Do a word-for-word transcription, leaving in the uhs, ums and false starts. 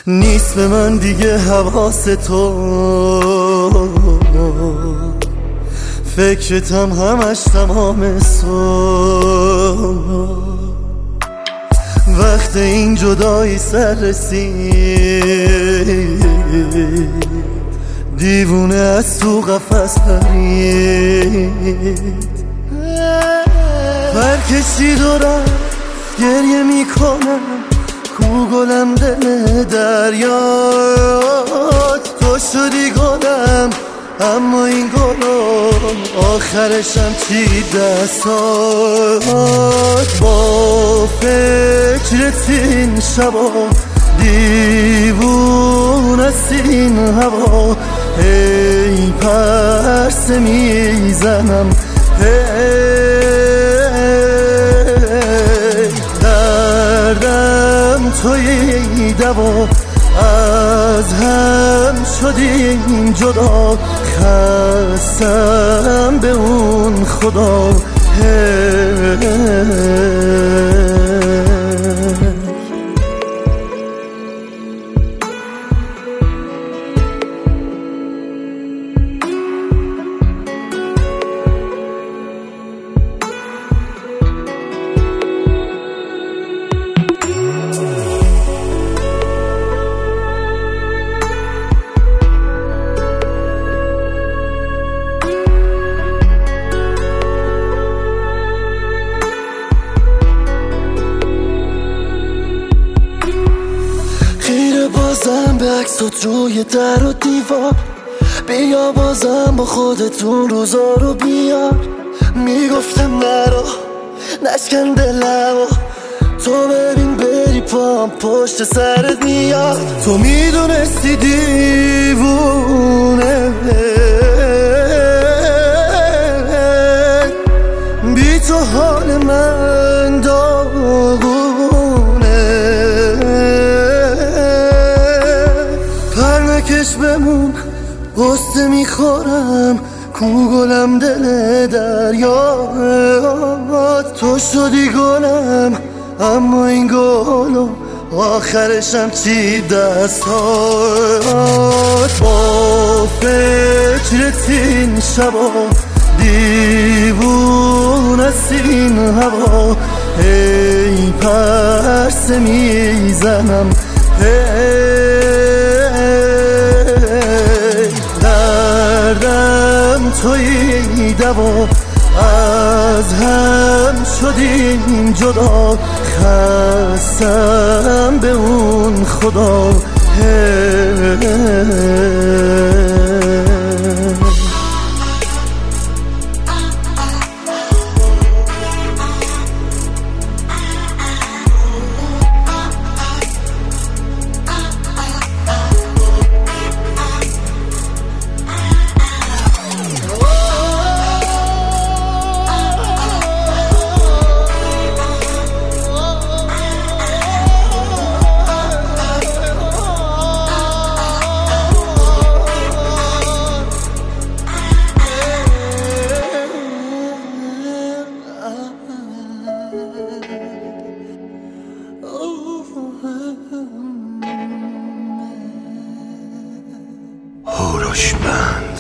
نیست به من دیگه حواس تو، فکرتم همش تمام صبح. وقت این جدایی سر رسید، دیوونه از تو قفس پرید، پرکشید و رفت. گریه میکنم کو گلم دل دریاد، تو شدی گلم اما این گلو آخرشم چی دستاد. با فکرت این شبا دیوون است این هوا، هی پرسه میزنم هی دردم توی دوا، از هم شدیم جدا، خستم به اون خدا. بازم به عکسات روی در و دیوار، بیا بازم با خودتون روزا رو بیار. میگفتم نرو نشکن دلمو، تو ببین بری پام پشت سرت میاد. تو میدونستی دیوونه بی تو حال من داغونه، کش بمون قصه میخورم کو گلم دل دریاد. تو شدی گلم اما این گلو آخرشم چی دستاد. با فکرت این شبا دیوون است این هوا، هی پرسه میزنم هی دردم توی دوا، از هم شدیم جدا، خستم به اون خدا. هوروشمند.